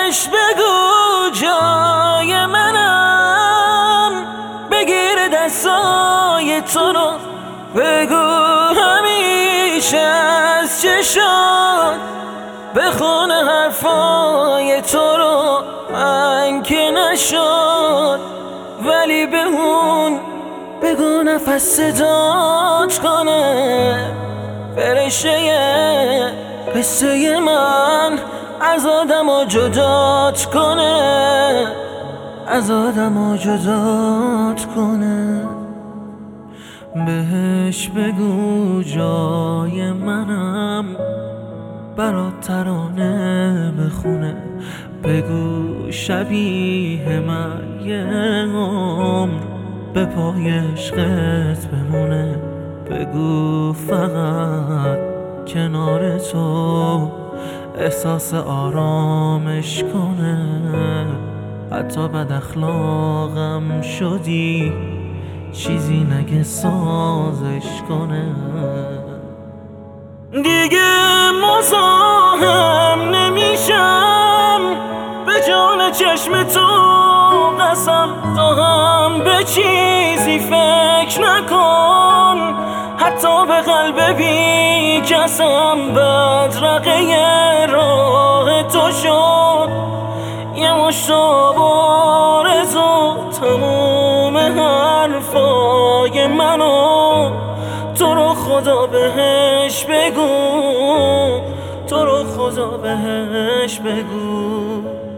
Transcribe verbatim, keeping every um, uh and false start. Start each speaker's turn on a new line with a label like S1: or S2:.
S1: بهش بگو جای منم، بگیر دستای تو رو، بگو همیشه از چشات بخونه حرفای تو رو. من که نشد ولی به اون بگو نفس صدات کنه، فرشته قصه من از آدم و جدات کنه، از آدم و جدات کنه. بهش بگو جای منم، برات ترانه بخونه، بگو شبیه من یه عمر به پای عشقت بمونه، بگو فقط کنار تو احساس آرامش کنه، حتی بد اخلاقم شدی چیزی نگه سازش کنه. دیگه مزاحم نمیشم، به جان چشم تو قسم، تو هم به چیزی فکر نکن، حتی به قلب بی کسم. بدرقه راه تو شد یه مشتاب آرزو، تموم حرفای منو تو رو خدا بهش بگو، تو رو خدا بهش بگو.